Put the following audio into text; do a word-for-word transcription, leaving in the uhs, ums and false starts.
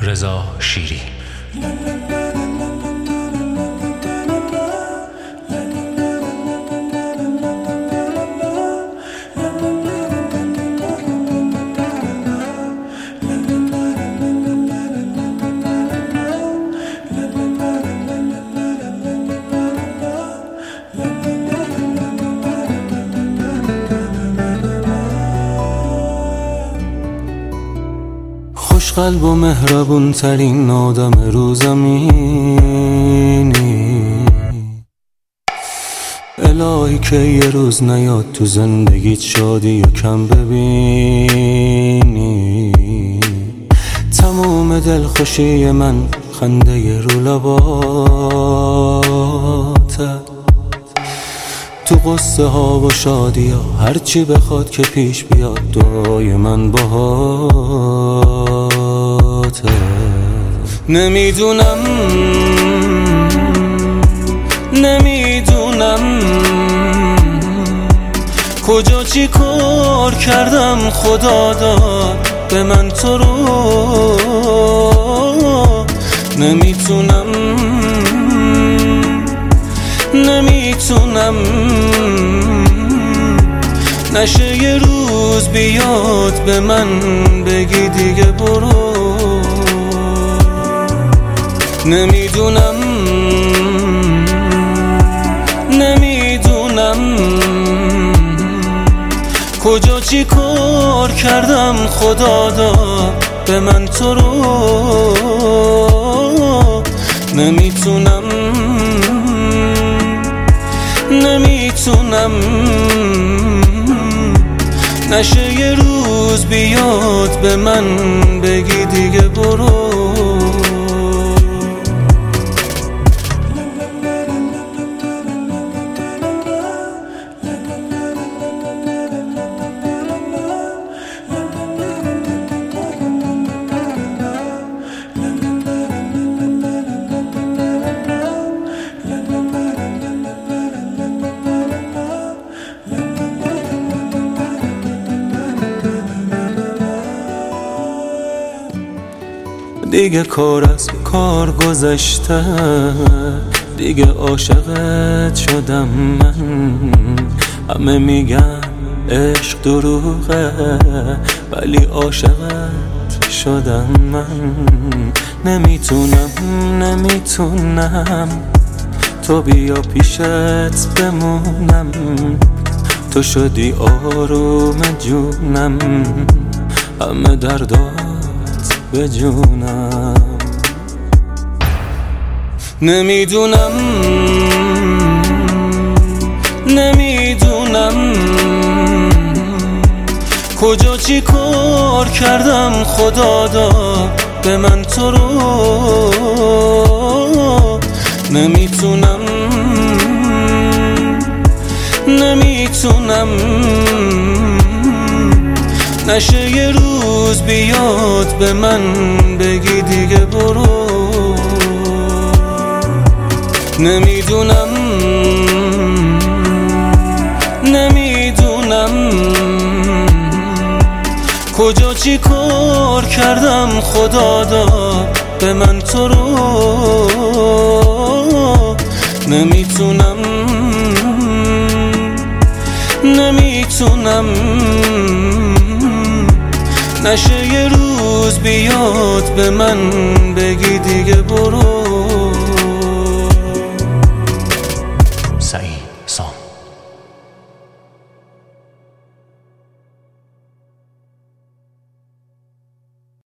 رضا شیری. قلب و مهربون ترین آدم رو زمینی، الهی که یه روز نیاد تو زندگیت شادی یا کم ببینی. تموم دلخوشی من خنده رو لباته، تو قصه ها و شادی ها هرچی بخواد که پیش بیاد دعای من باهاته. نمیدونم نمیدونم کجا چی کار کردم خدا داد به من تو رو. نمیتونم نمیتونم نشه یه روز بیاد به من بگی دیگه برو. نمیدونم نمیدونم کجا چی کار کردم خدا داد به من تو رو. نمیتونم نمیتونم نشه یه روز بیاد به من بگی دیگه برو. دیگه کار از کار گذشته، دیگه عاشقت شدم من. همه میگن عشق دروغه ولی عاشقت شدم من. نمیتونم نمیتونم تو بیا پیشت بمونم، تو شدی آروم جونم، همه دردات به جونم. نمیدونم نمیدونم کجا چی کار کردم خدا داد به من تو رو. نمیتونم نمیتونم نشه یه روز بیاد به من بگی دیگه برو. نمیدونم نمیدونم کجا چی کار کردم خدا داد به من تو رو. نمیتونم نمیتونم نشه یه روز بیاد به من بگی دیگه برو.